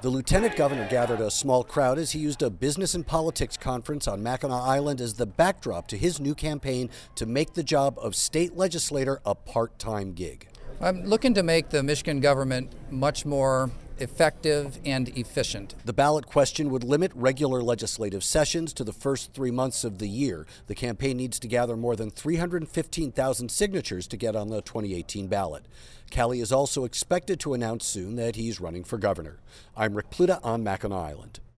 The lieutenant governor gathered a small crowd as he used a business and politics conference on Mackinac Island as the backdrop to his new campaign to make the job of state legislator a part-time gig. I'm looking to make the Michigan government much more effective and efficient. The ballot question would limit regular legislative sessions to the first 3 months of the year. The campaign needs to gather more than 315,000 signatures to get on the 2018 ballot. Kelly is also expected to announce soon that he's running for governor. I'm Rick Pluta on Mackinac Island.